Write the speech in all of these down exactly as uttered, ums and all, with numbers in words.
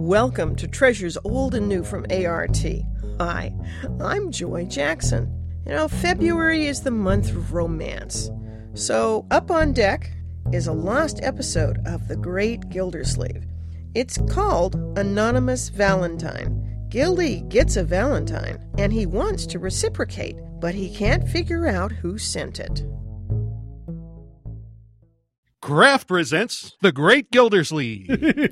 Welcome to Treasures Old and New from A R T. Hi, I'm Joy Jackson. You know, February is the month of romance. So, up on deck is a lost episode of The Great Gildersleeve. It's called Anonymous Valentine. Gildy gets a Valentine, and he wants to reciprocate, but he can't figure out who sent it. Kraft presents The Great Gildersleeve.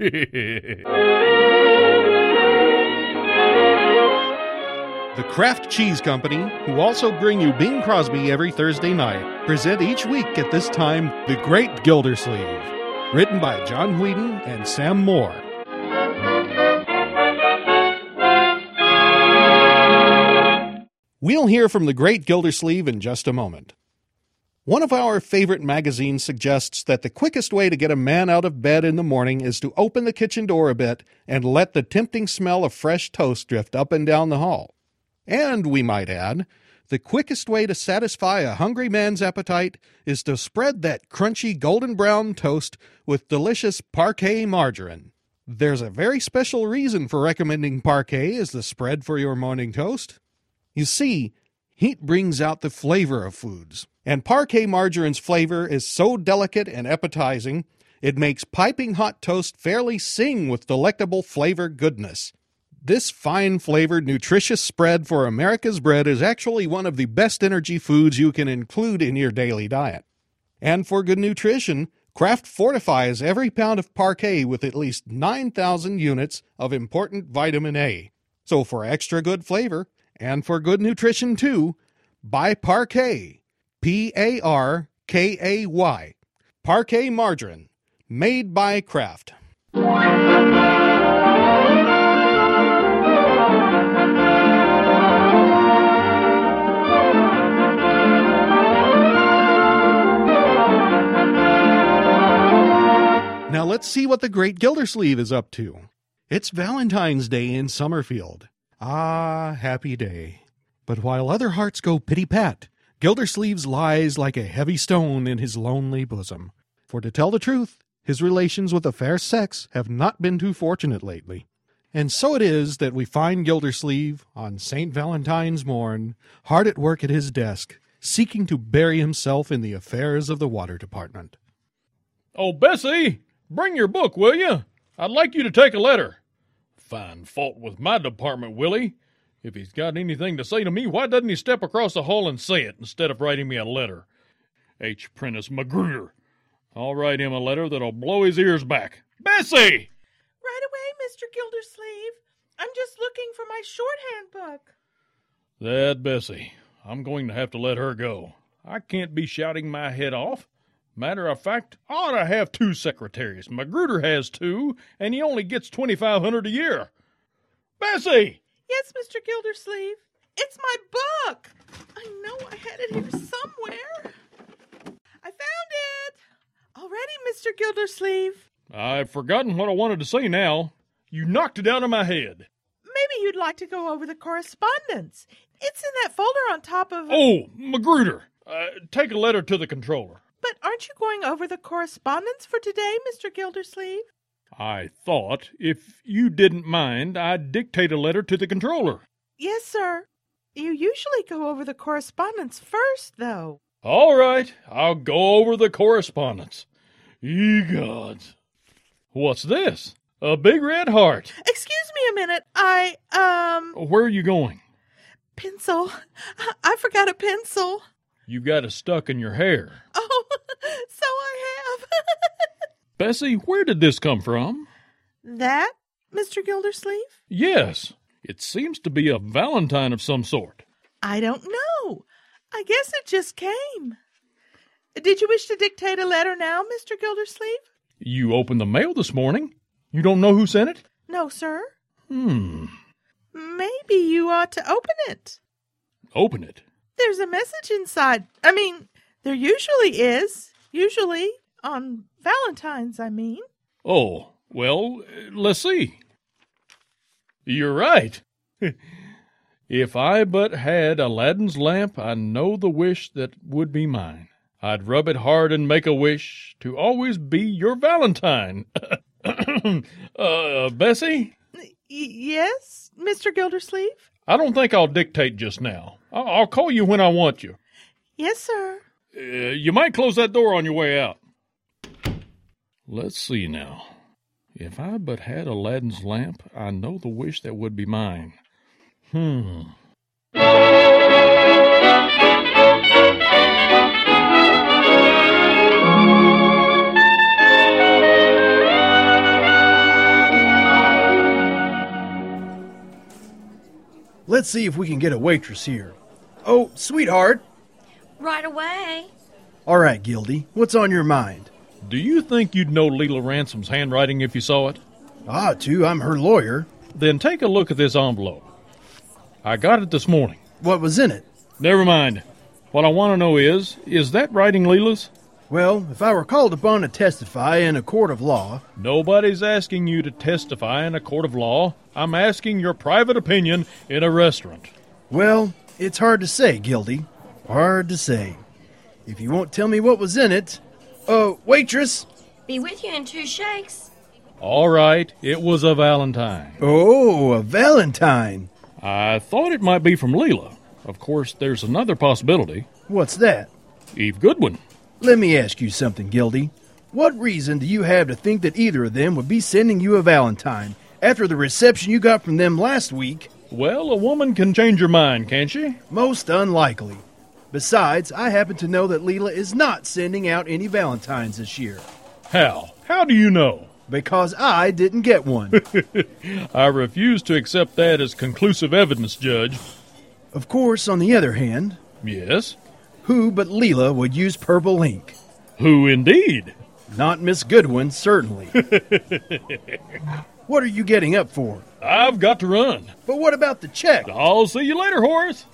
The Kraft Cheese Company, who also bring you Bing Crosby every Thursday night, present each week at this time The Great Gildersleeve, written by John Whedon and Sam Moore. We'll hear from The Great Gildersleeve in just a moment. One of our favorite magazines suggests that the quickest way to get a man out of bed in the morning is to open the kitchen door a bit and let the tempting smell of fresh toast drift up and down the hall. And, we might add, the quickest way to satisfy a hungry man's appetite is to spread that crunchy golden brown toast with delicious Parkay margarine. There's a very special reason for recommending Parkay as the spread for your morning toast. You see, heat brings out the flavor of foods. And Parkay margarine's flavor is so delicate and appetizing, it makes piping hot toast fairly sing with delectable flavor goodness. This fine-flavored, nutritious spread for America's bread is actually one of the best energy foods you can include in your daily diet. And for good nutrition, Kraft fortifies every pound of Parkay with at least nine thousand units of important vitamin A. So for extra good flavor, and for good nutrition too, buy Parkay. P A R K A Y. Parkay margarine. Made by Kraft. Now let's see what the Great Gildersleeve is up to. It's Valentine's Day in Summerfield. Ah, happy day. But while other hearts go pity-pat, Gildersleeve's lies like a heavy stone in his lonely bosom. For to tell the truth, his relations with the fair sex have not been too fortunate lately. And so it is that we find Gildersleeve, on Saint Valentine's morn, hard at work at his desk, seeking to bury himself in the affairs of the water department. Oh, Bessie, bring your book, will you? I'd like you to take a letter. Find fault with my department, Willie. If he's got anything to say to me, why doesn't he step across the hall and say it instead of writing me a letter? H. Prentice Magruder. I'll write him a letter that'll blow his ears back. Bessie! Right away, Mister Gildersleeve. I'm just looking for my shorthand book. That Bessie. I'm going to have to let her go. I can't be shouting my head off. Matter of fact, I ought to have two secretaries. Magruder has two, and he only gets twenty-five hundred dollars a year. Bessie! Yes, Mister Gildersleeve. It's my book. I know I had it here somewhere. I found it. All ready, Mister Gildersleeve. I've forgotten what I wanted to say now. You knocked it out of my head. Maybe you'd like to go over the correspondence. It's in that folder on top of... Oh, Magruder. Uh, take a letter to the controller. But aren't you going over the correspondence for today, Mister Gildersleeve? I thought, if you didn't mind, I'd dictate a letter to the controller. Yes, sir. You usually go over the correspondence first, though. All right, I'll go over the correspondence. Ye gods. What's this? A big red heart. Excuse me a minute. I, um... Where are you going? Pencil. I forgot a pencil. You got it stuck in your hair. Oh, so I have. Bessie, where did this come from? That, Mister Gildersleeve? Yes. It seems to be a valentine of some sort. I don't know. I guess it just came. Did you wish to dictate a letter now, Mister Gildersleeve? You opened the mail this morning. You don't know who sent it? No, sir. Hmm. Maybe you ought to open it. Open it? There's a message inside. I mean, there usually is. Usually. On Valentine's, I mean. Oh, well, let's see. You're right. If I but had Aladdin's lamp, I know the wish that would be mine. I'd rub it hard and make a wish to always be your Valentine. uh, Bessie? yes, Mister Gildersleeve? I don't think I'll dictate just now. I'll, I'll call you when I want you. Yes, sir. Uh, you might close that door on your way out. Let's see now. If I but had Aladdin's lamp, I know the wish that would be mine. Hmm. Let's see if we can get a waitress here. Oh, sweetheart. Right away. All right, Gildy, what's on your mind? Do you think you'd know Leela Ransom's handwriting if you saw it? I ought to. I'm her lawyer. Then take a look at this envelope. I got it this morning. What was in it? Never mind. What I want to know is, is that writing Leela's? Well, if I were called upon to testify in a court of law... Nobody's asking you to testify in a court of law. I'm asking your private opinion in a restaurant. Well, it's hard to say, Gildy. Hard to say. If you won't tell me what was in it... Oh, uh, waitress! Be with you in two shakes. All right, it was a Valentine. Oh, a Valentine. I thought it might be from Leela. Of course, there's another possibility. What's that? Eve Goodwin. Let me ask you something, Gildy. What reason do you have to think that either of them would be sending you a Valentine after the reception you got from them last week? Well, a woman can change her mind, can't she? Most unlikely. Besides, I happen to know that Leela is not sending out any Valentines this year. How? How do you know? Because I didn't get one. I refuse to accept that as conclusive evidence, Judge. Of course, on the other hand... Yes? Who but Leela would use purple ink? Who indeed? Not Miss Goodwin, certainly. What are you getting up for? I've got to run. But what about the check? I'll see you later, Horace.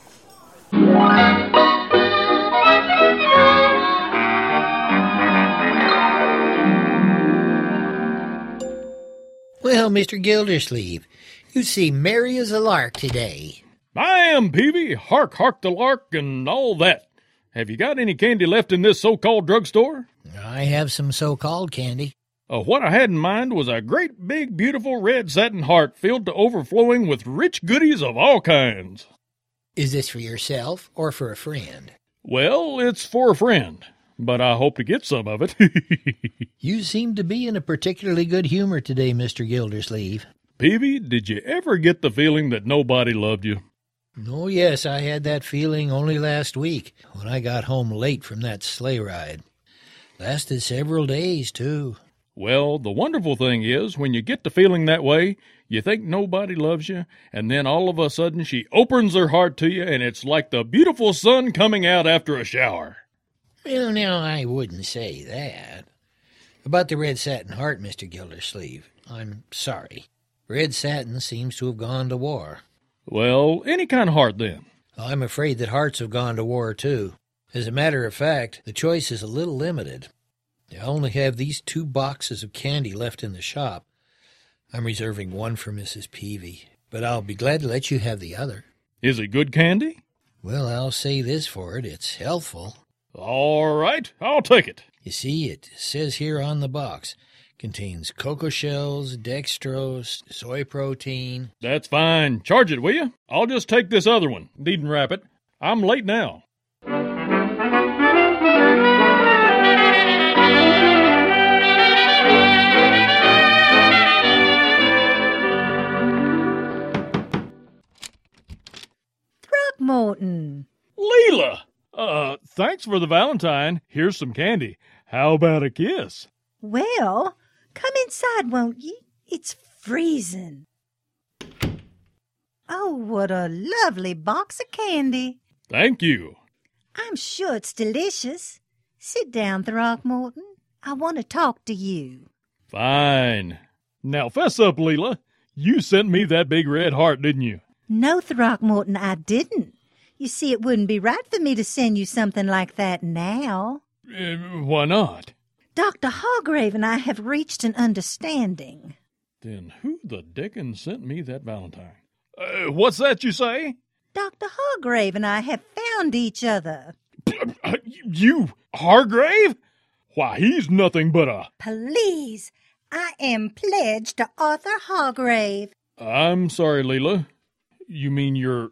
Well, Mister Gildersleeve, you seem merry as a lark today. I am, Peavy. Hark, hark the lark, and all that. Have you got any candy left in this so-called drugstore? I have some so-called candy. Uh, what I had in mind was a great big beautiful red satin heart filled to overflowing with rich goodies of all kinds. Is this for yourself or for a friend? Well, it's for a friend, but I hope to get some of it. You seem to be in a particularly good humor today, Mister Gildersleeve. Peavy, did you ever get the feeling that nobody loved you? Oh, yes, I had that feeling only last week when I got home late from that sleigh ride. Lasted several days, too. Well, the wonderful thing is, when you get to feeling that way, you think nobody loves you, and then all of a sudden she opens her heart to you, and it's like the beautiful sun coming out after a shower. Well, now, I wouldn't say that. About the red satin heart, Mister Gildersleeve, I'm sorry. Red satin seems to have gone to war. Well, any kind of heart, then. I'm afraid that hearts have gone to war, too. As a matter of fact, the choice is a little limited. I only have these two boxes of candy left in the shop. I'm reserving one for Missus Peavy, but I'll be glad to let you have the other. Is it good candy? Well, I'll say this for it. It's healthful. All right, I'll take it. You see, it says here on the box, contains cocoa shells, dextrose, soy protein. That's fine. Charge it, will you? I'll just take this other one. Needn't wrap it. I'm late now. Throckmorton. Leela! Uh, thanks for the Valentine. Here's some candy. How about a kiss? Well, come inside, won't ye? It's freezing. Oh, what a lovely box of candy. Thank you. I'm sure it's delicious. Sit down, Throckmorton. I want to talk to you. Fine. Now, fess up, Leela. You sent me that big red heart, didn't you? No, Throckmorton, I didn't. You see, it wouldn't be right for me to send you something like that now. Uh, why not? Doctor Hargrave and I have reached an understanding. Then who the dickens sent me that Valentine? Uh, what's that you say? Doctor Hargrave and I have found each other. You, Hargrave? Why, he's nothing but a... Please, I am pledged to Arthur Hargrave. I'm sorry, Leela. You mean you're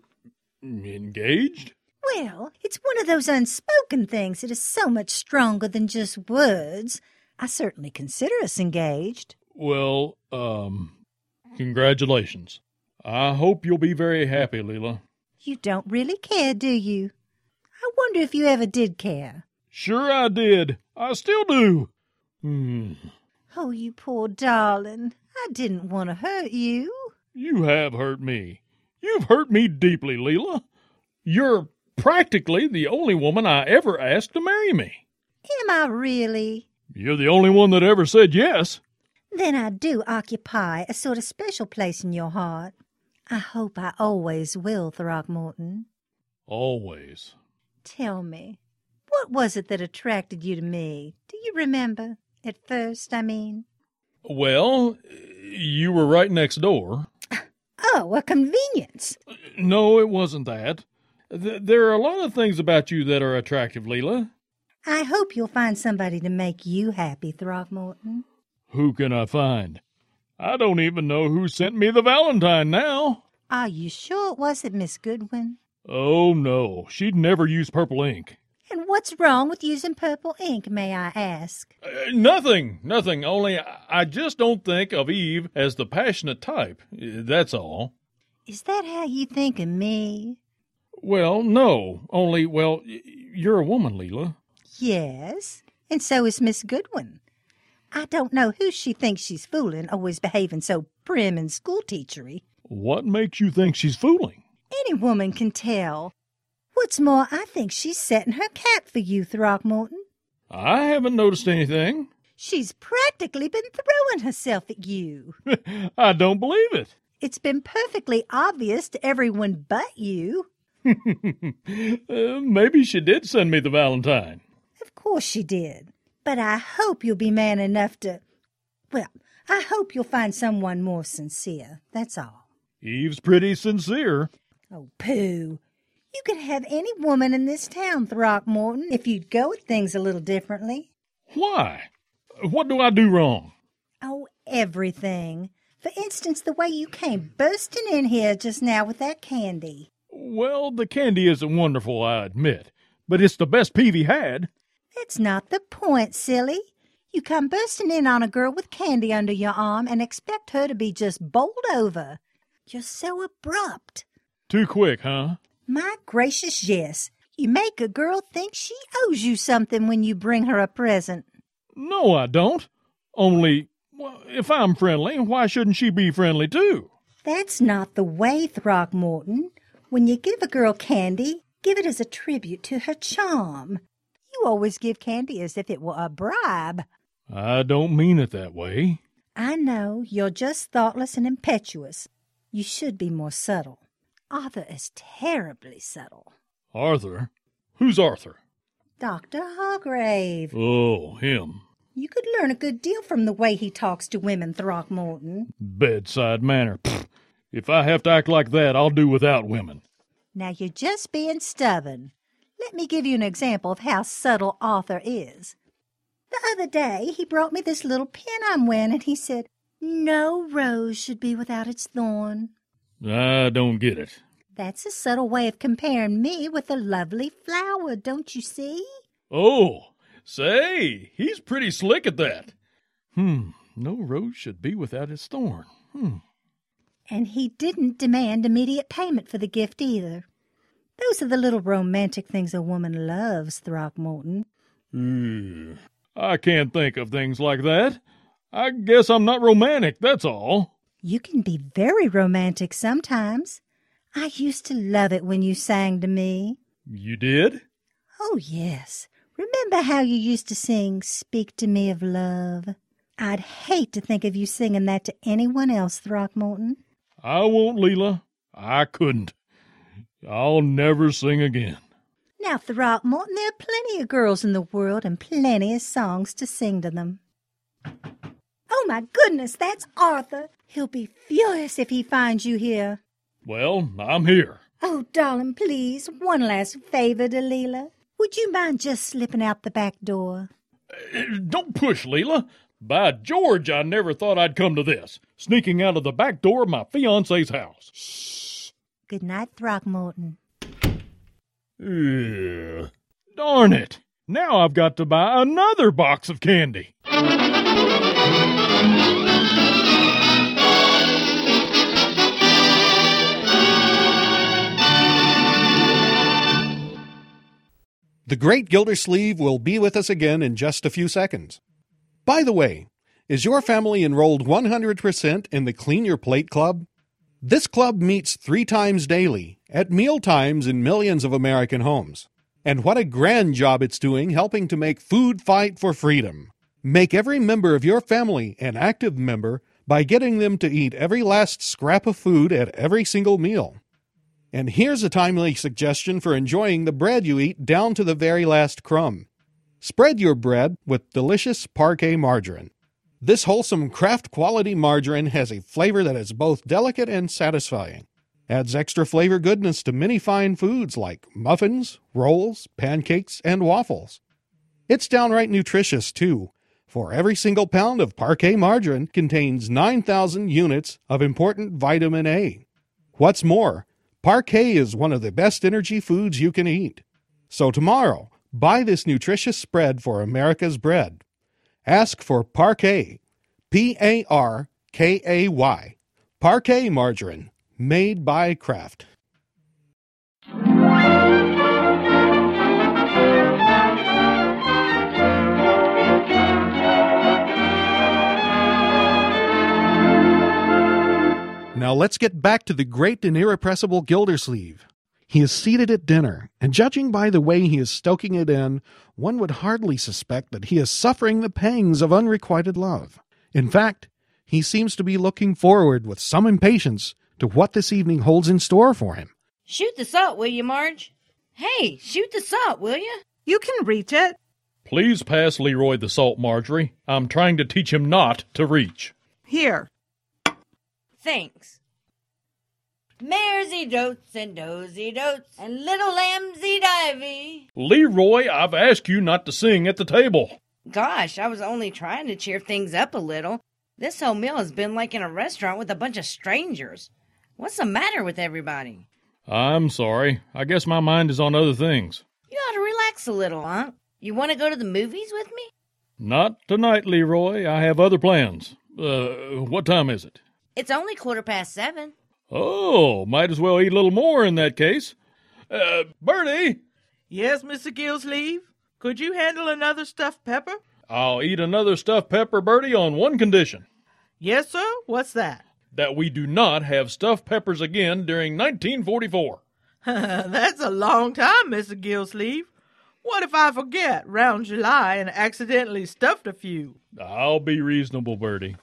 engaged? Well, it's one of those unspoken things that is so much stronger than just words. I certainly consider us engaged. Well, um, congratulations. I hope you'll be very happy, Leela. You don't really care, do you? I wonder if you ever did care. Sure I did. I still do. Hmm. Oh, you poor darling. I didn't want to hurt you. You have hurt me. You've hurt me deeply, Leela. You're practically the only woman I ever asked to marry me. Am I really? You're the only one that ever said yes. Then I do occupy a sort of special place in your heart. I hope I always will, Throckmorton. Always. Tell me, what was it that attracted you to me? Do you remember? At first, I mean. Well, you were right next door. Oh, a convenience. No, it wasn't that. Th- there are a lot of things about you that are attractive, Leela. I hope you'll find somebody to make you happy, Throckmorton. Who can I find? I don't even know who sent me the valentine now. Are you sure it wasn't Miss Goodwin? Oh, no. She'd never use purple ink. And what's wrong with using purple ink, may I ask? Uh, nothing, nothing. Only I, I just don't think of Eve as the passionate type. Uh, That's all. Is that how you think of me? Well, no. Only, well, y- you're a woman, Leela. Yes, and so is Miss Goodwin. I don't know who she thinks she's fooling, always behaving so prim and school-teachery. What makes you think she's fooling? Any woman can tell. What's more, I think she's setting her cap for you, Throckmorton. I haven't noticed anything. She's practically been throwing herself at you. I don't believe it. It's been perfectly obvious to everyone but you. uh, maybe she did send me the valentine. Of course she did. But I hope you'll be man enough to... Well, I hope you'll find someone more sincere, that's all. Eve's pretty sincere. Oh, pooh. You could have any woman in this town, Throckmorton, if you'd go at things a little differently. Why? What do I do wrong? Oh, everything. For instance, the way you came bursting in here just now with that candy. Well, the candy isn't wonderful, I admit, but it's the best Peavy had. That's not the point, silly. You come bursting in on a girl with candy under your arm and expect her to be just bowled over. You're so abrupt. Too quick, huh? My gracious, yes. You make a girl think she owes you something when you bring her a present. No, I don't. Only, well, if I'm friendly, why shouldn't she be friendly too? That's not the way, Throckmorton. When you give a girl candy, give it as a tribute to her charm. You always give candy as if it were a bribe. I don't mean it that way. I know, you're just thoughtless and impetuous. You should be more subtle. Arthur is terribly subtle. Arthur? Who's Arthur? Doctor Hargrave. Oh, him. You could learn a good deal from the way he talks to women, Throckmorton. Bedside manner. Pfft. If I have to act like that, I'll do without women. Now you're just being stubborn. Let me give you an example of how subtle Arthur is. The other day, he brought me this little pin I'm wearing, and he said, "No rose should be without its thorn." I don't get it. That's a subtle way of comparing me with a lovely flower, don't you see? Oh, say, he's pretty slick at that. Hmm, no rose should be without its thorn. Hmm. And he didn't demand immediate payment for the gift either. Those are the little romantic things a woman loves, Throckmorton. Mm, I can't think of things like that. I guess I'm not romantic, that's all. You can be very romantic sometimes. I used to love it when you sang to me. You did? Oh, yes. Remember how you used to sing, "Speak to Me of Love"? I'd hate to think of you singing that to anyone else, Throckmorton. I won't, Leela. I couldn't. I'll never sing again. Now, Throckmorton, there are plenty of girls in the world and plenty of songs to sing to them. Oh, my goodness, that's Arthur. He'll be furious if he finds you here. Well, I'm here. Oh, darling, please, one last favor, Delilah. Would you mind just slipping out the back door? Uh, Don't push, Leela. By George, I never thought I'd come to this, sneaking out of the back door of my fiancé's house. Shh. Good night, Throckmorton. Ugh. Darn it. Now I've got to buy another box of candy. The Great Gildersleeve will be with us again in just a few seconds. By the way, is your family enrolled one hundred percent in the Clean Your Plate Club? This club meets three times daily, at meal times in millions of American homes. And what a grand job it's doing helping to make food fight for freedom. Make every member of your family an active member by getting them to eat every last scrap of food at every single meal. And here's a timely suggestion for enjoying the bread you eat down to the very last crumb. Spread your bread with delicious Parkay margarine. This wholesome craft-quality margarine has a flavor that is both delicate and satisfying. Adds extra flavor goodness to many fine foods like muffins, rolls, pancakes, and waffles. It's downright nutritious, too, for every single pound of Parkay margarine contains nine thousand units of important vitamin A. What's more, Parkay is one of the best energy foods you can eat. So tomorrow, buy this nutritious spread for America's bread. Ask for Parkay, P A R K A Y, Parkay margarine, made by Kraft. Now let's get back to the great and irrepressible Gildersleeve. He is seated at dinner, and judging by the way he is stoking it in, one would hardly suspect that he is suffering the pangs of unrequited love. In fact, he seems to be looking forward with some impatience to what this evening holds in store for him. Shoot the salt, will you, Marge? Hey, shoot the salt, will you? You can reach it. Please pass Leroy the salt, Marjorie. I'm trying to teach him not to reach. Here. Thanks. Maresy dotes and dozy dotes and little lambsy divey. Leroy, I've asked you not to sing at the table. Gosh, I was only trying to cheer things up a little. This whole meal has been like in a restaurant with a bunch of strangers. What's the matter with everybody? I'm sorry. I guess my mind is on other things. You ought to relax a little, huh? You want to go to the movies with me? Not tonight, Leroy. I have other plans. Uh, what time is it? It's only quarter past seven. Oh, might as well eat a little more in that case. Uh, Bertie? Yes, Mister Gildersleeve? Could you handle another stuffed pepper? I'll eat another stuffed pepper, Bertie, on one condition. Yes, sir? What's that? That we do not have stuffed peppers again during nineteen forty-four. That's a long time, Mister Gildersleeve. What if I forget round July and accidentally stuffed a few? I'll be reasonable, Bertie.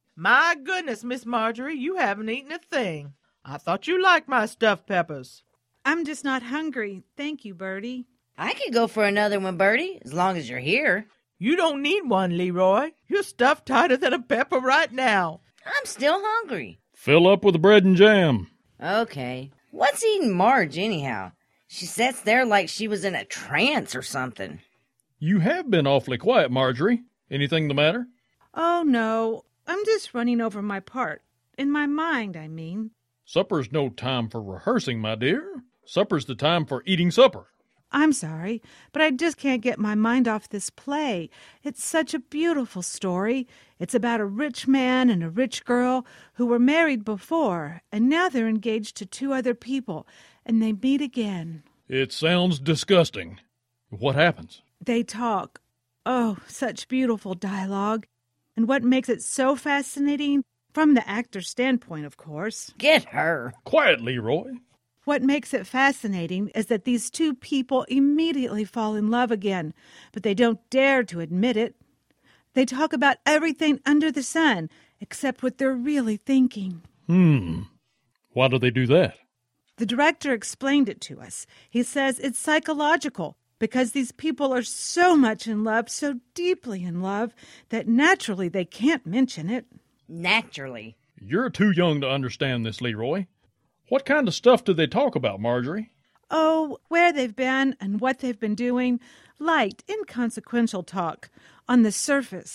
My goodness, Miss Marjorie, you haven't eaten a thing. I thought you liked my stuffed peppers. I'm just not hungry. Thank you, Bertie. I could go for another one, Bertie, as long as you're here. You don't need one, Leroy. You're stuffed tighter than a pepper right now. I'm still hungry. Fill up with the bread and jam. Okay. What's eating Marge, anyhow? She sits there like she was in a trance or something. You have been awfully quiet, Marjorie. Anything the matter? Oh, no. I'm just running over my part. In my mind, I mean. Supper's no time for rehearsing, my dear. Supper's the time for eating supper. I'm sorry, but I just can't get my mind off this play. It's such a beautiful story. It's about a rich man and a rich girl who were married before, and now they're engaged to two other people, and they meet again. It sounds disgusting. What happens? They talk. Oh, such beautiful dialogue. And what makes it so fascinating, from the actor's standpoint, of course. Get her. Quiet, Leroy. What makes it fascinating is that these two people immediately fall in love again, but they don't dare to admit it. They talk about everything under the sun, except what they're really thinking. Hmm. Why do they do that? The director explained it to us. He says it's psychological, because these people are so much in love, so deeply in love, that naturally they can't mention it. Naturally. You're too young to understand this, Leroy. What kind of stuff do they talk about, Marjorie? Oh, where they've been and what they've been doing. Light, inconsequential talk on the surface.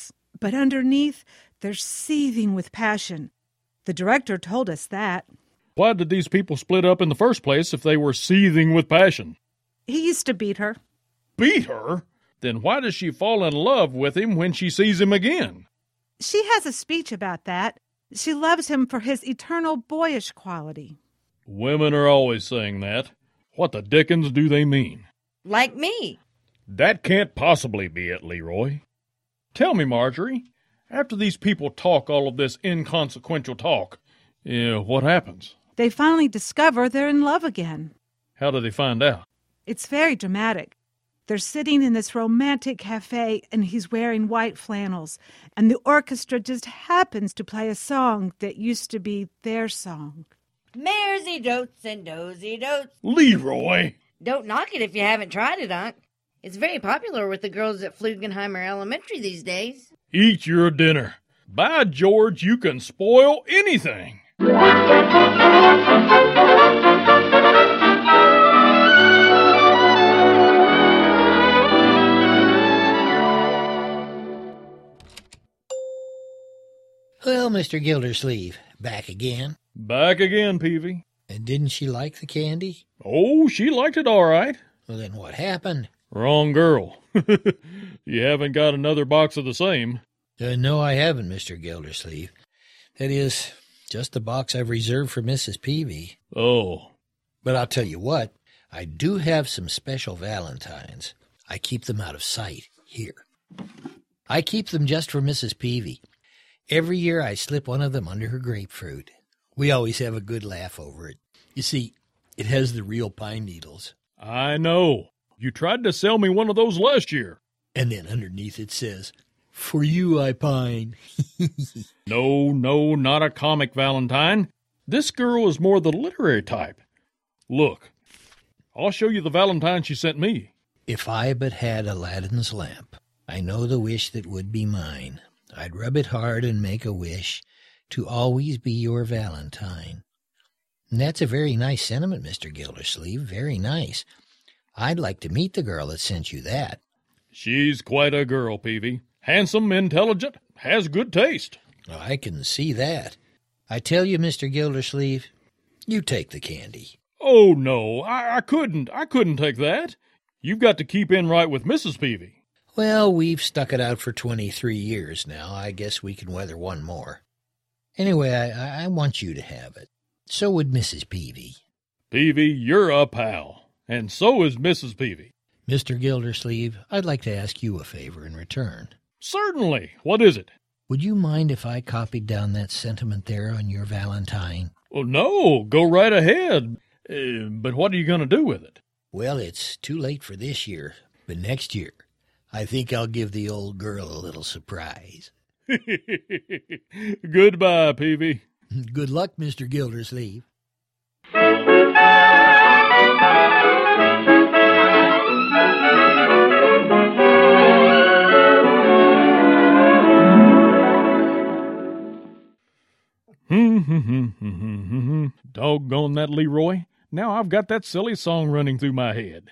but underneath, they're seething with passion. The director told us that. Why did these people split up in the first place if they were seething with passion? He used to beat her. Beat her? Then why does she fall in love with him when she sees him again? She has a speech about that. She loves him for his eternal boyish quality. Women are always saying that. What the dickens do they mean? Like me. That can't possibly be it, Leroy. Tell me, Marjorie, after these people talk all of this inconsequential talk, yeah, what happens? They finally discover they're in love again. How do they find out? It's very dramatic. They're sitting in this romantic cafe, and he's wearing white flannels, and the orchestra just happens to play a song that used to be their song. Maresy dotes and dozy dotes. Leroy! Don't knock it if you haven't tried it, Unc. It's very popular with the girls at Flugenheimer Elementary these days. Eat your dinner. By George, you can spoil anything. Well, Mister Gildersleeve, back again. Back again, Peavy. And didn't she like the candy? Oh, she liked it all right. Well, then what happened? Wrong girl. You haven't got another box of the same. Uh, no, I haven't, Mister Gildersleeve. That is, just the box I've reserved for Missus Peavy. Oh. But I'll tell you what, I do have some special valentines. I keep them out of sight, here. I keep them just for Missus Peavy. Every year I slip one of them under her grapefruit. We always have a good laugh over it. You see, it has the real pine needles. I know. You tried to sell me one of those last year. And then underneath it says, "For you I pine." No, no, not a comic Valentine. This girl is more the literary type. Look, I'll show you the Valentine she sent me. If I but had Aladdin's lamp, I know the wish that would be mine. I'd rub it hard and make a wish to always be your Valentine. And that's a very nice sentiment, Mister Gildersleeve, very nice. I'd like to meet the girl that sent you that. She's quite a girl, Peavy. Handsome, intelligent, has good taste. I can see that. I tell you, Mister Gildersleeve, you take the candy. Oh, no, I, I couldn't. I couldn't take that. You've got to keep in right with Missus Peavy. Well, we've stuck it out for twenty-three years now. I guess we can weather one more. Anyway, I, I want you to have it. So would Missus Peavy. Peavy, you're a pal. And so is Missus Peavy. Mister Gildersleeve, I'd like to ask you a favor in return. Certainly. What is it? Would you mind if I copied down that sentiment there on your Valentine? Well, no, go right ahead. Uh, but what are you going to do with it? Well, it's too late for this year, but next year, I think I'll give the old girl a little surprise. Goodbye, Peavy. Good luck, Mister Gildersleeve. Doggone that, Leroy. Now I've got that silly song running through my head.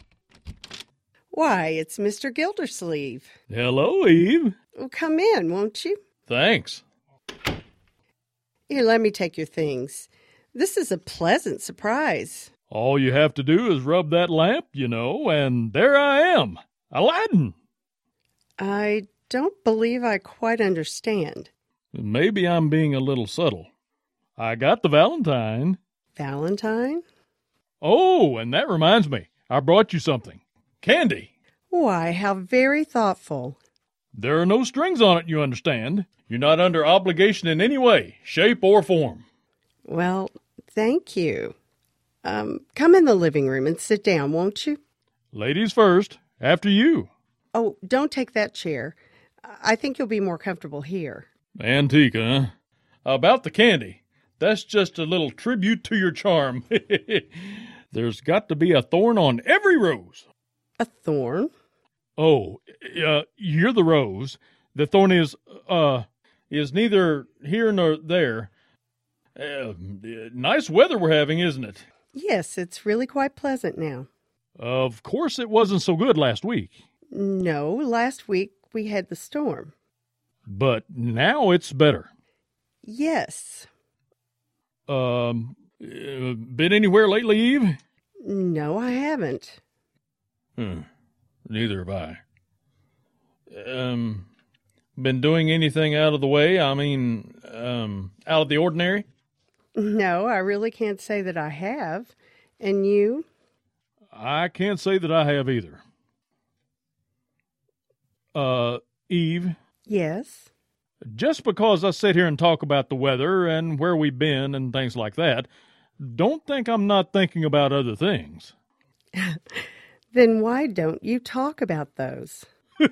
Why, it's Mister Gildersleeve. Hello, Eve. Well, come in, won't you? Thanks. Here, let me take your things. This is a pleasant surprise. All you have to do is rub that lamp, you know, and there I am, Aladdin. I don't believe I quite understand. Maybe I'm being a little subtle. I got the Valentine. Valentine? Oh, and that reminds me, I brought you something. Candy. Why, how very thoughtful. There are no strings on it, you understand. You're not under obligation in any way, shape, or form. Well, thank you. Um, come in the living room and sit down, won't you? Ladies first, after you. Oh, don't take that chair. I think you'll be more comfortable here. Antique, huh? About the candy. That's just a little tribute to your charm. There's got to be a thorn on every rose. A thorn? Oh, uh, you're the rose. The thorn is, uh, is neither here nor there. Uh, nice weather we're having, isn't it? Yes, it's really quite pleasant now. Of course it wasn't so good last week. No, last week we had the storm. But now it's better. Yes. Um, uh, been anywhere lately, Eve? No, I haven't. Hmm. Neither have I. Um, been doing anything out of the way? I mean, um, out of the ordinary? No, I really can't say that I have. And you? I can't say that I have either. Uh, Eve? Yes? Just because I sit here and talk about the weather and where we've been and things like that, don't think I'm not thinking about other things. Then why don't you talk about those?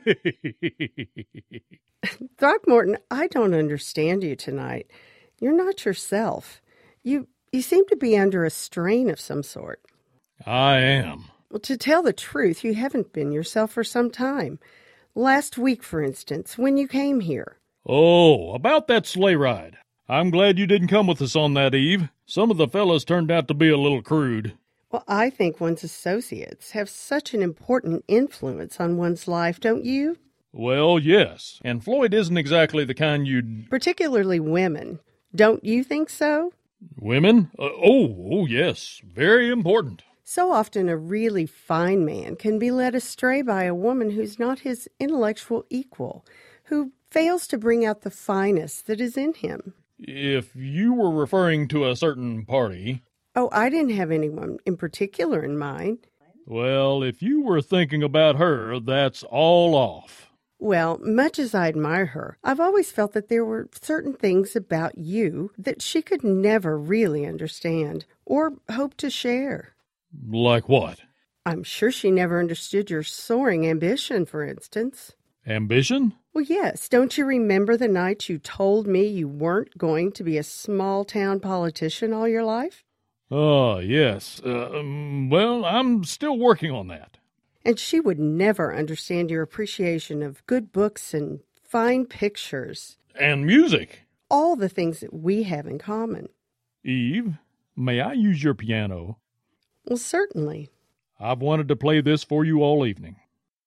Throckmorton, I don't understand you tonight. You're not yourself. You you seem to be under a strain of some sort. I am. Well, to tell the truth, you haven't been yourself for some time. Last week, for instance, when you came here. Oh, about that sleigh ride. I'm glad you didn't come with us on that, Eve. Some of the fellas turned out to be a little crude. Well, I think one's associates have such an important influence on one's life, don't you? Well, yes. And Floyd isn't exactly the kind you'd... Particularly women. Don't you think so? Women? Uh, oh, oh, yes. Very important. So often a really fine man can be led astray by a woman who's not his intellectual equal, who fails to bring out the finest that is in him. If you were referring to a certain party... Oh, I didn't have anyone in particular in mind. Well, if you were thinking about her, that's all off. Well, much as I admire her, I've always felt that there were certain things about you that she could never really understand or hope to share. Like what? I'm sure she never understood your soaring ambition, for instance. Ambition? Well, yes. Don't you remember the night you told me you weren't going to be a small-town politician all your life? Oh, yes. Uh, um, well, I'm still working on that. And she would never understand your appreciation of good books and fine pictures. And music. All the things that we have in common. Eve, may I use your piano? Well, certainly. I've wanted to play this for you all evening.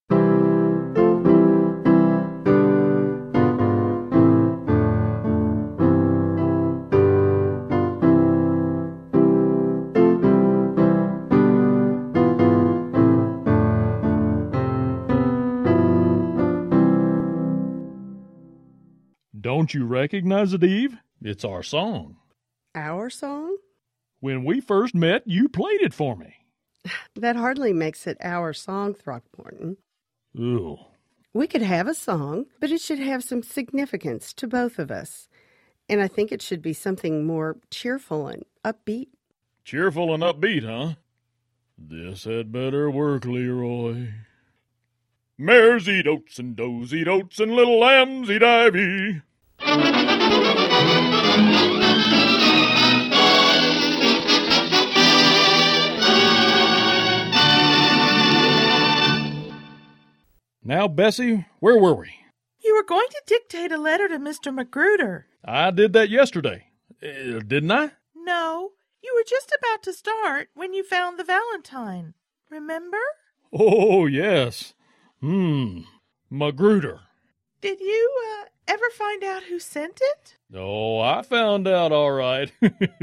Don't you recognize it, Eve? It's our song. Our song? When we first met, you played it for me. That hardly makes it our song, Throckmorton. Ooh. We could have a song, but it should have some significance to both of us. And I think it should be something more cheerful and upbeat. Cheerful and upbeat, huh? This had better work, Leroy. Mares eat oats and does eat oats and little lambs eat ivy. Now, Bessie, where were we? You were going to dictate a letter to Mister Magruder. I did that yesterday, uh, didn't I? No, you were just about to start when you found the valentine. Remember? Oh, yes. Hmm, Magruder. Did you uh, ever find out who sent it? Oh, I found out all right.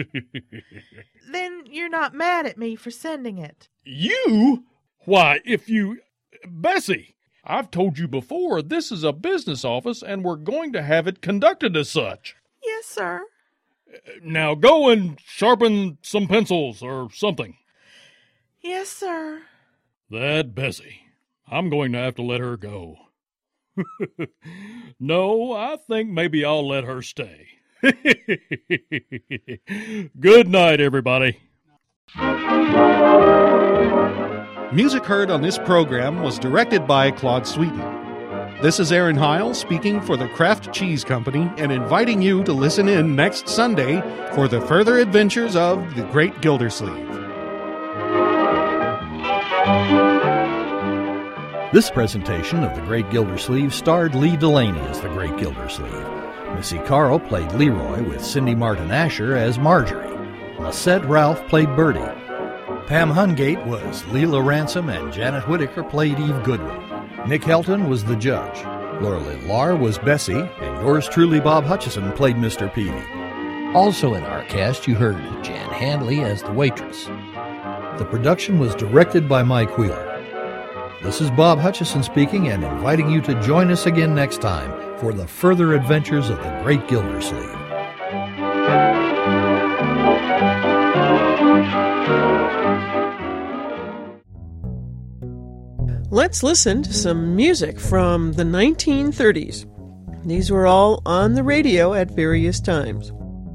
Then you're not mad at me for sending it. You? Why, if you... Bessie, I've told you before, this is a business office and we're going to have it conducted as such. Yes, sir. Now go and sharpen some pencils or something. Yes, sir. That Bessie. I'm going to have to let her go. No, I think maybe I'll let her stay. Good night, everybody. Music heard on this program was directed by Claude Sweeten. This is Aaron Heil speaking for the Kraft Cheese Company and inviting you to listen in next Sunday for the further adventures of the Great Gildersleeve. This presentation of The Great Gildersleeve starred Lee Delaney as The Great Gildersleeve. Missy Carl played Leroy with Cindy Martin Asher as Marjorie. Lisette Ralph played Bertie. Pam Hungate was Leela Ransom and Janet Whittaker played Eve Goodwin. Nick Helton was the judge. Laura Lidlar was Bessie, and yours truly, Bob Hutchison, played Mister Peavy. Also in our cast, you heard Jan Handley as the waitress. The production was directed by Mike Wheeler. This is Bob Hutchison speaking and inviting you to join us again next time for the further adventures of the Great Gildersleeve. Let's listen to some music from the nineteen thirties. These were all on the radio at various times.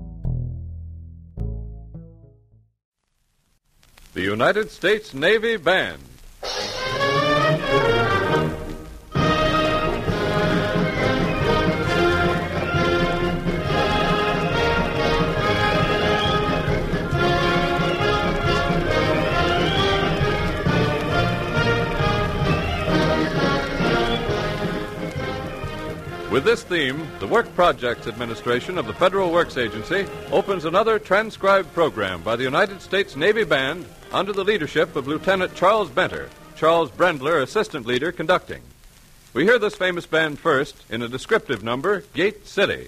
The United States Navy Band. With this theme, the Work Projects Administration of the Federal Works Agency opens another transcribed program by the United States Navy Band under the leadership of Lieutenant Charles Benter, Charles Brendler, assistant leader, conducting. We hear this famous band first in a descriptive number, Gate City.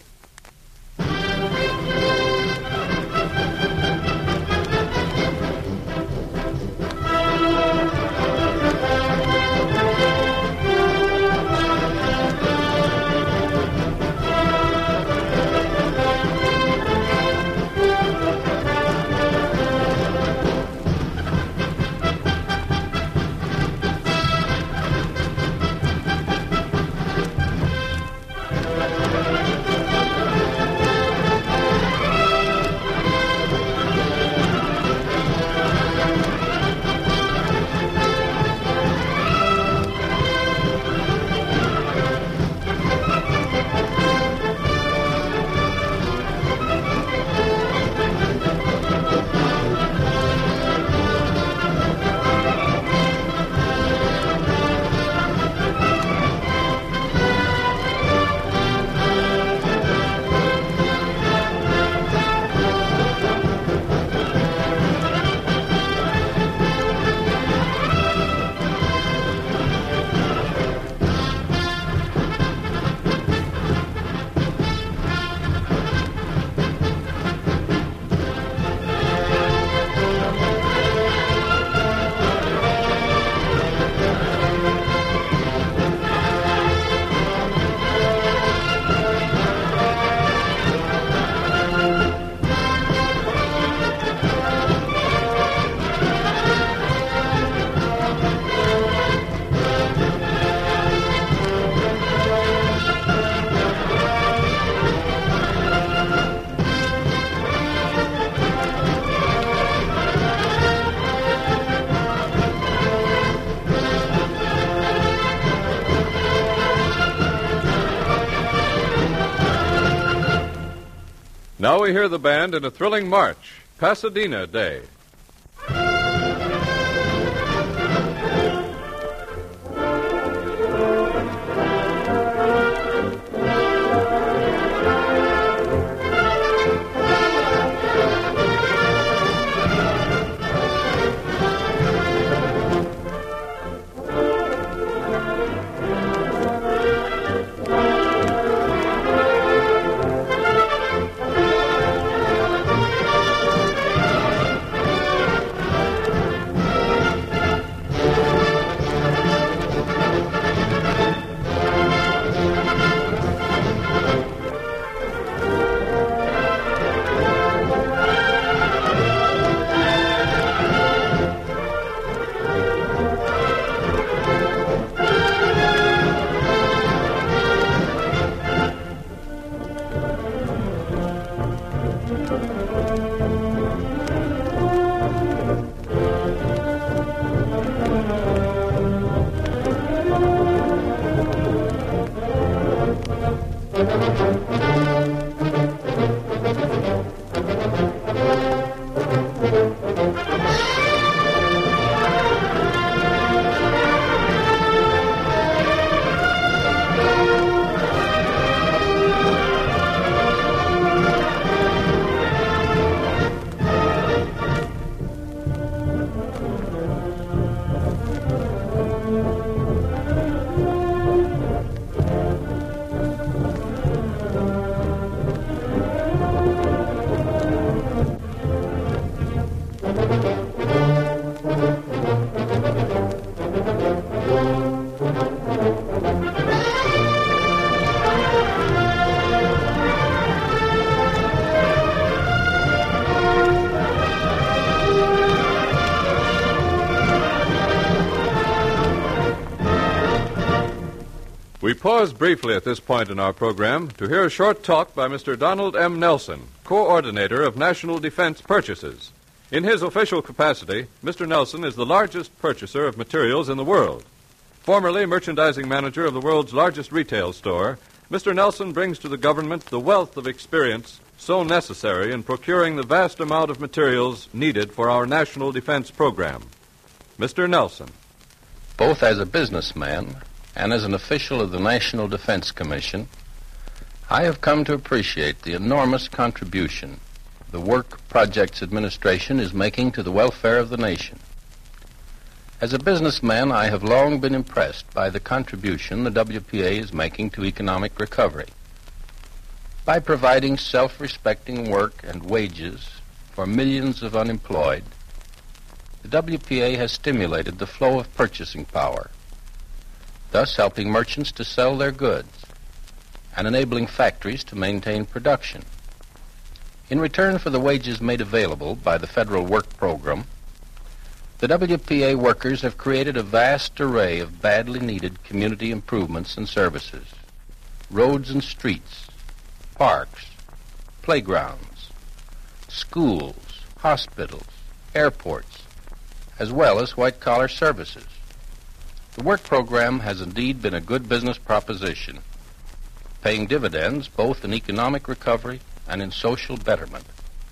Now we hear the band in a thrilling march, Pasadena Day. pause briefly at this point in our program to hear a short talk by Mister Donald M. Nelson, Coordinator of National Defense Purchases. In his official capacity, Mister Nelson is the largest purchaser of materials in the world. Formerly merchandising manager of the world's largest retail store, Mister Nelson brings to the government the wealth of experience so necessary in procuring the vast amount of materials needed for our national defense program. Mister Nelson. Both as a businessman and as an official of the National Defense Commission, I have come to appreciate the enormous contribution the Work Projects Administration is making to the welfare of the nation. As a businessman, I have long been impressed by the contribution the W P A is making to economic recovery. By providing self-respecting work and wages for millions of unemployed, the W P A has stimulated the flow of purchasing power, thus helping merchants to sell their goods and enabling factories to maintain production. In return for the wages made available by the Federal Work Program, the W P A workers have created a vast array of badly needed community improvements and services: roads and streets, parks, playgrounds, schools, hospitals, airports, as well as white-collar services. The work program has indeed been a good business proposition, paying dividends both in economic recovery and in social betterment.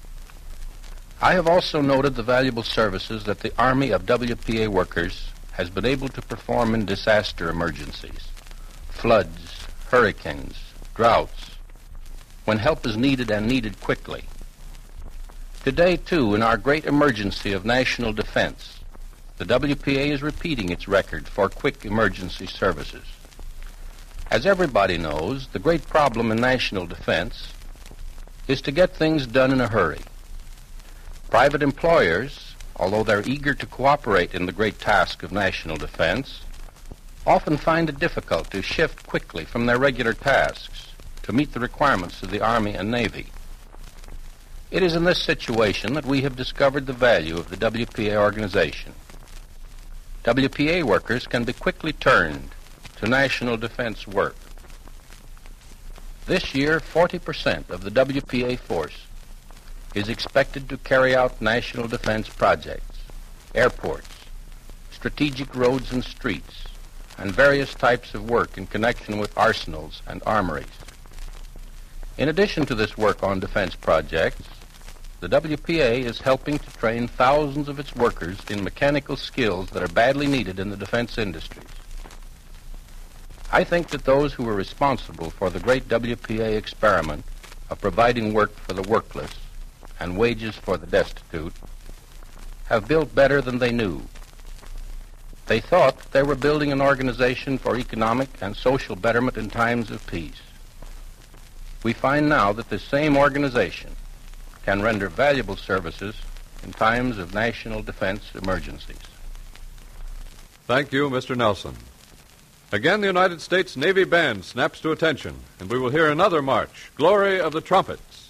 I have also noted the valuable services that the Army of W P A workers has been able to perform in disaster emergencies, floods, hurricanes, droughts, when help is needed and needed quickly. Today, too, in our great emergency of national defense, the W P A is repeating its record for quick emergency services. As everybody knows, the great problem in national defense is to get things done in a hurry. Private employers, although they're eager to cooperate in the great task of national defense, often find it difficult to shift quickly from their regular tasks to meet the requirements of the Army and Navy. It is in this situation that we have discovered the value of the W P A organization. W P A workers can be quickly turned to national defense work. This year, forty percent of the W P A force is expected to carry out national defense projects, airports, strategic roads and streets, and various types of work in connection with arsenals and armories. In addition to this work on defense projects, the W P A is helping to train thousands of its workers in mechanical skills that are badly needed in the defense industries. I think that those who were responsible for the great W P A experiment of providing work for the workless and wages for the destitute have built better than they knew. They thought that they were building an organization for economic and social betterment in times of peace. We find now that this same organization can render valuable services in times of national defense emergencies. Thank you, Mister Nelson. Again, the United States Navy Band snaps to attention, and we will hear another march, Glory of the Trumpets.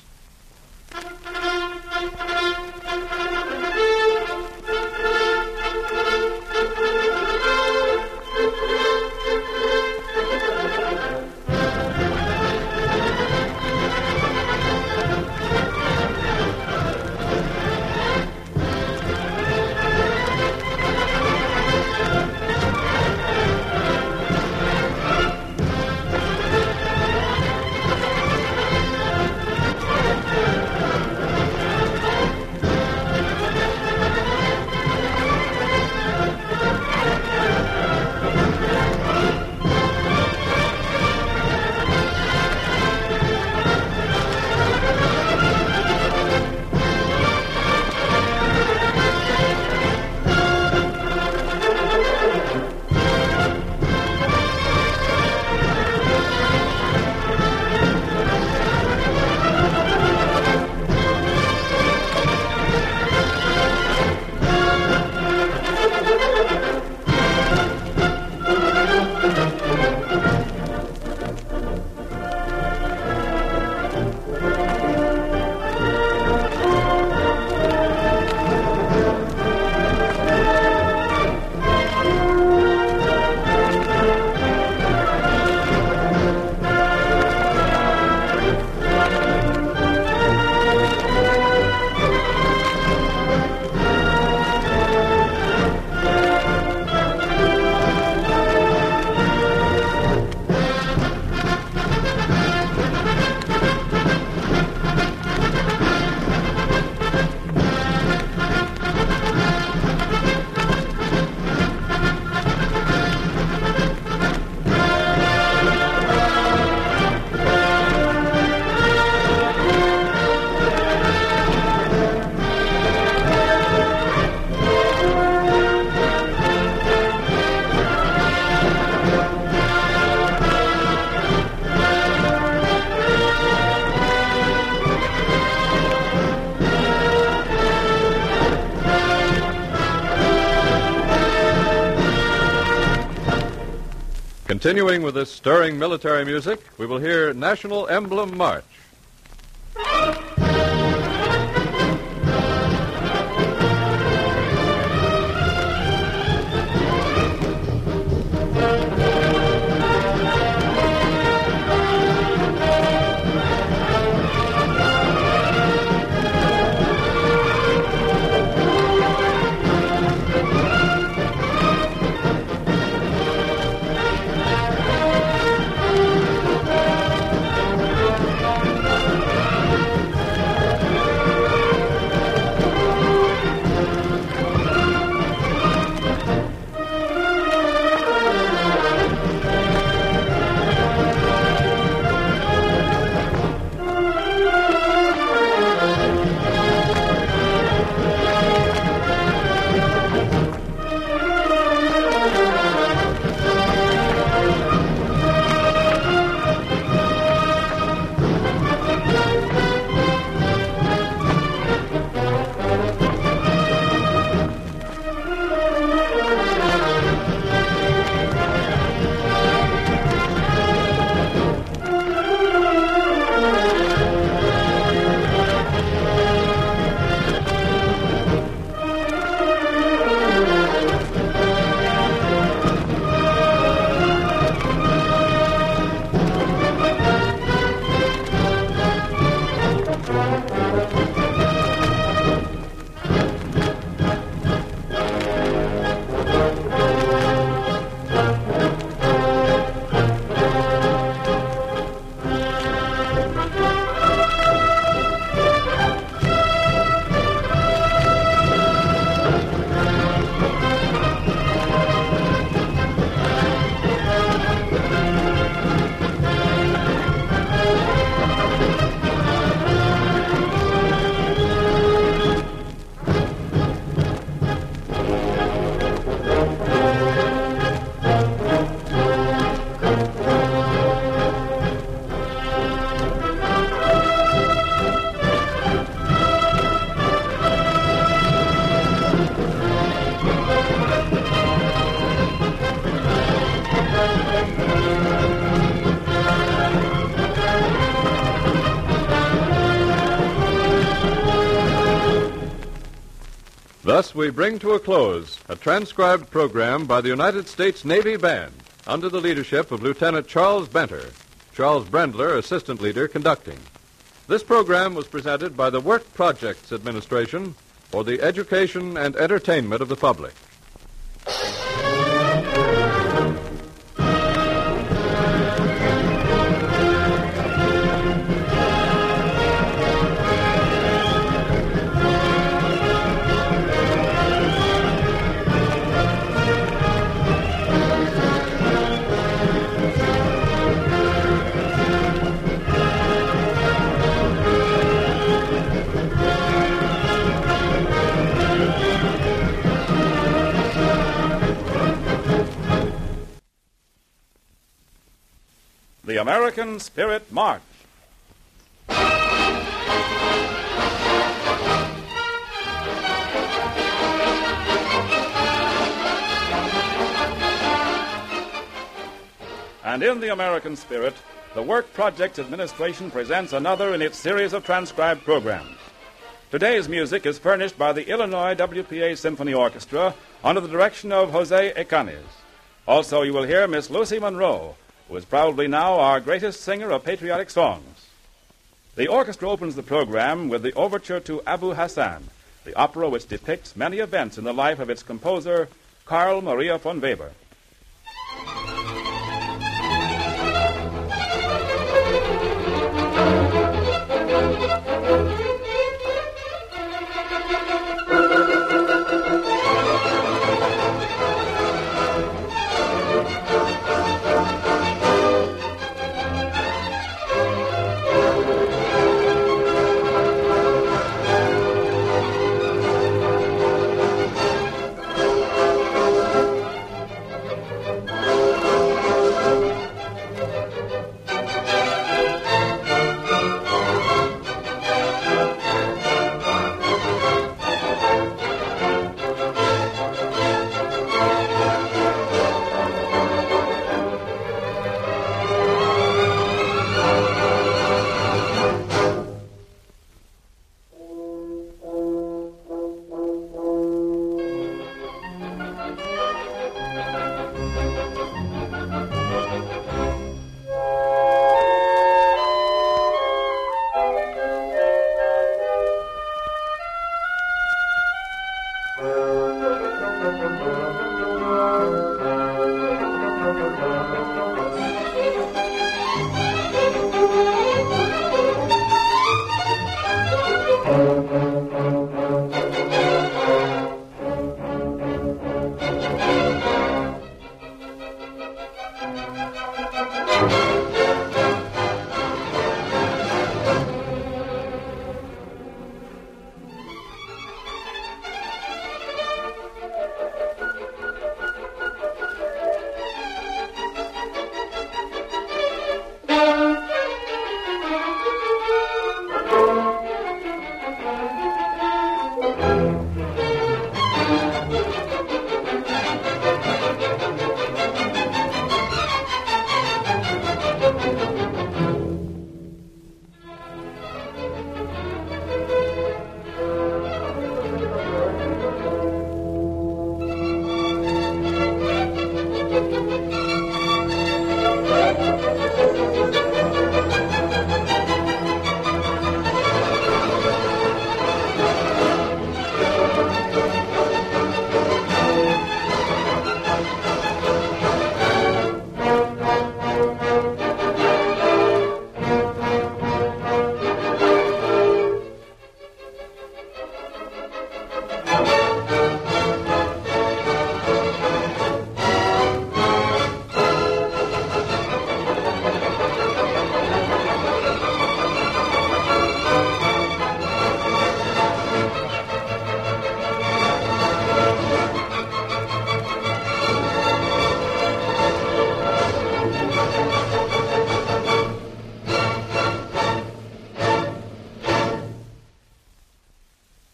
Continuing with this stirring military music, we will hear National Emblem March. Thus we bring to a close a transcribed program by the United States Navy Band under the leadership of Lieutenant Charles Benter, Charles Brendler, assistant leader, conducting. This program was presented by the Work Projects Administration for the education and entertainment of the public. The American Spirit March. And in the American spirit, the Work Projects Administration presents another in its series of transcribed programs. Today's music is furnished by the Illinois W P A Symphony Orchestra under the direction of Jose Ecanes. Also, you will hear Miss Lucy Monroe, who is probably now our greatest singer of patriotic songs. The orchestra opens the program with the overture to Abu Hassan, the opera which depicts many events in the life of its composer, Carl Maria von Weber.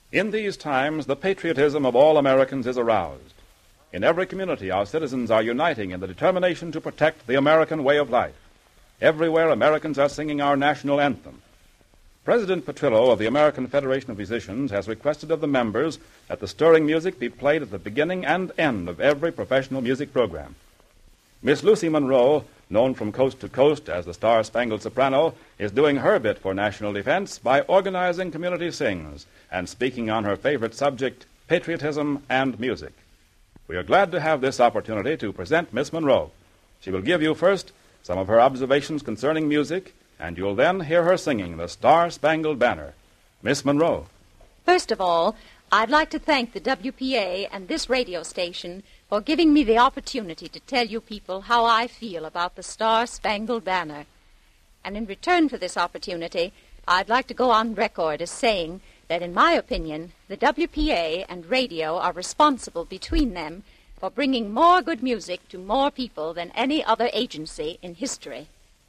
In these times, the patriotism of all Americans is aroused. In every community, our citizens are uniting in the determination to protect the American way of life. Everywhere, Americans are singing our national anthem. President Petrillo of the American Federation of Musicians has requested of the members that the stirring music be played at the beginning and end of every professional music program. Miss Lucy Monroe, known from coast to coast as the Star-Spangled Soprano, is doing her bit for national defense by organizing community sings and speaking on her favorite subject, patriotism and music. We are glad to have this opportunity to present Miss Monroe. She will give you first some of her observations concerning music, and you'll then hear her singing the Star-Spangled Banner. Miss Monroe. First of all, I'd like to thank the W P A and this radio station for giving me the opportunity to tell you people how I feel about the Star-Spangled Banner. And in return for this opportunity, I'd like to go on record as saying that, in my opinion, the W P A and radio are responsible between them for bringing more good music to more people than any other agency in history.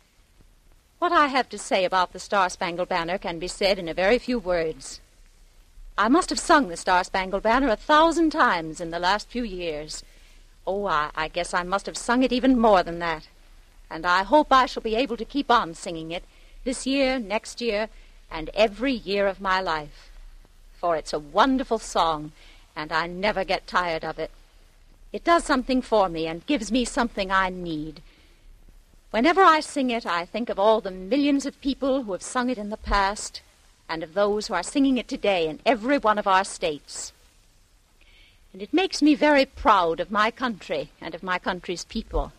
What I have to say about the Star-Spangled Banner can be said in a very few words. I must have sung the Star-Spangled Banner a thousand times in the last few years. Oh, I, I guess I must have sung it even more than that. And I hope I shall be able to keep on singing it this year, next year, and every year of my life. For it's a wonderful song, and I never get tired of it. It does something for me and gives me something I need. Whenever I sing it, I think of all the millions of people who have sung it in the past, and of those who are singing it today in every one of our states. And it makes me very proud of my country and of my country's people.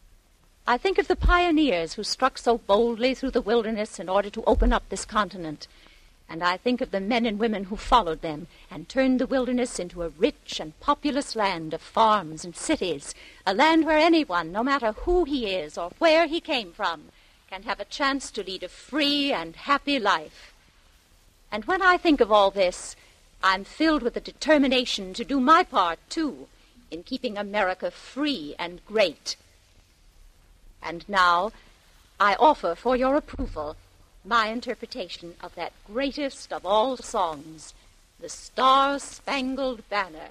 I think of the pioneers who struck so boldly through the wilderness in order to open up this continent, and I think of the men and women who followed them and turned the wilderness into a rich and populous land of farms and cities, a land where anyone, no matter who he is or where he came from, can have a chance to lead a free and happy life. And when I think of all this, I'm filled with the determination to do my part, too, in keeping America free and great. And now, I offer for your approval my interpretation of that greatest of all songs, the Star-Spangled Banner.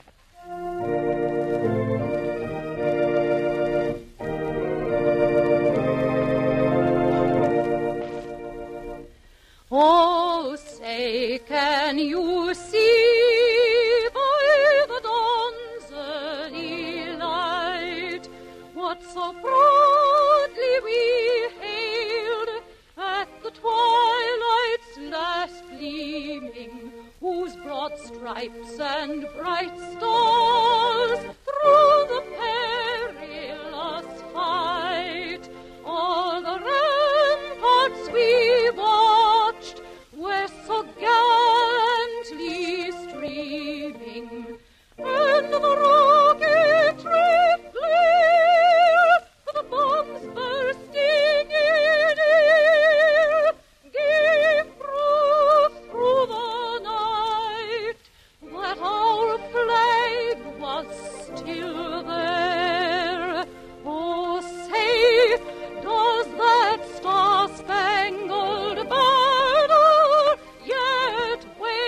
Oh, say, can you see by the dawn's early light what so proudly we hailed at the twilight's last gleaming, whose broad stripes and bright stars through the perilous fight all the ramparts we watched were so gallantly streaming, and the rocket reflared, the bombs bursting in air, gave proof through the night that our flag was still there. Oh, say, does that star-spangled banner yet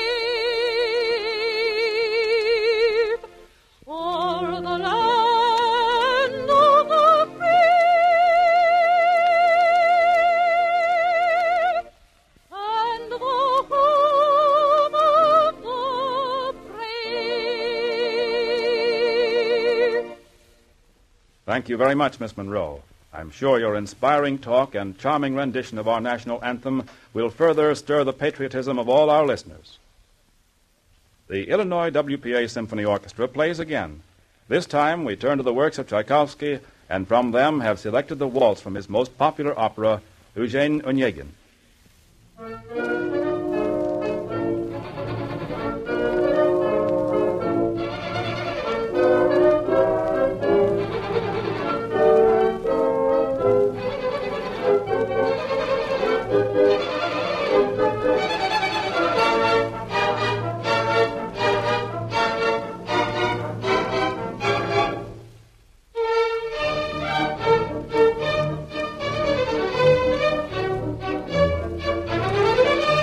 wave o'er the land of the free and the home of the brave? Thank you very much, Miss Monroe. I'm sure your inspiring talk and charming rendition of our national anthem will further stir the patriotism of all our listeners. The Illinois W P A Symphony Orchestra plays again. This time we turn to the works of Tchaikovsky, and from them have selected the waltz from his most popular opera, Eugene Onegin. Thank you.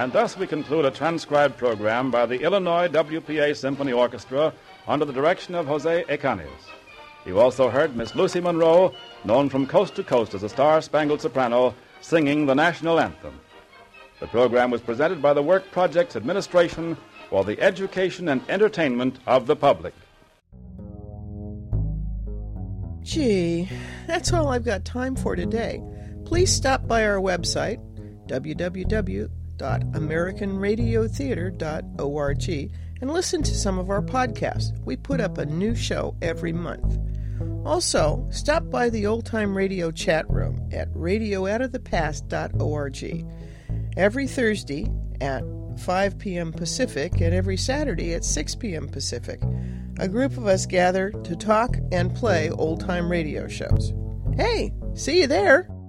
And thus we conclude a transcribed program by the Illinois W P A Symphony Orchestra under the direction of Jose Ecanes. You also heard Miss Lucy Monroe, known from coast to coast as a star-spangled soprano, singing the national anthem. The program was presented by the Work Projects Administration for the education and entertainment of the public. Gee, that's all I've got time for today. Please stop by our website, w w w dot american radio theater dot org, and listen to some of our podcasts. We put up a new show every month. Also, stop by the Old Time Radio chat room at radio out of the past dot org. Every Thursday at five p.m. Pacific and every Saturday at six p.m. Pacific, a group of us gather to talk and play old-time radio shows. Hey, see you there!